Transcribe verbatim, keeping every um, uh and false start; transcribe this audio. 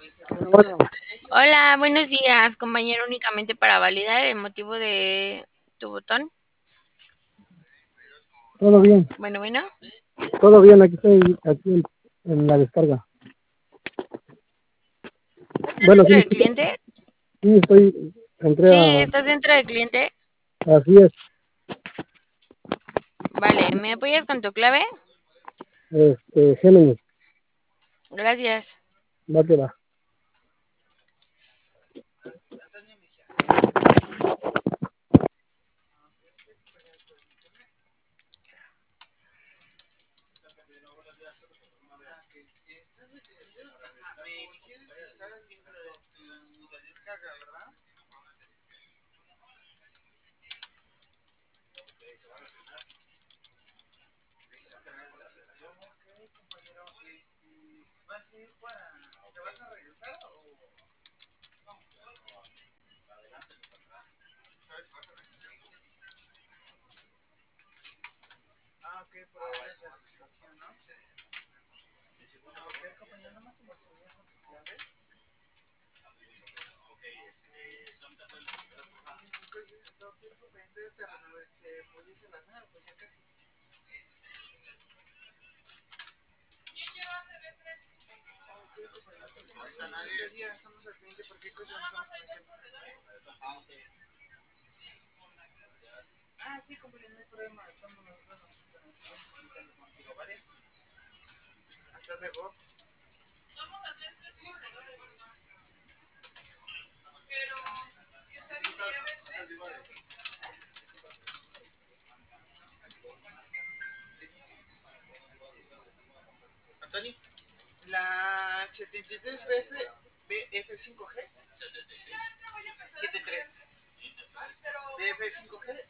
Bueno, bueno, Hola, buenos días, compañero. Únicamente para validar el motivo de tu botón. todo bien, Bueno, bueno. todo bien, aquí estoy, aquí en, en la descarga. ¿Estás Bueno, sí, dentro me del escucha. cliente? Sí, estoy, entré Sí, a, estás dentro del cliente. así es, Vale, ¿me apoyas con tu clave? este, Géminis, Gracias. va que va. La setenta y tres B F, B F cinco G, setenta y tres. B F cinco G,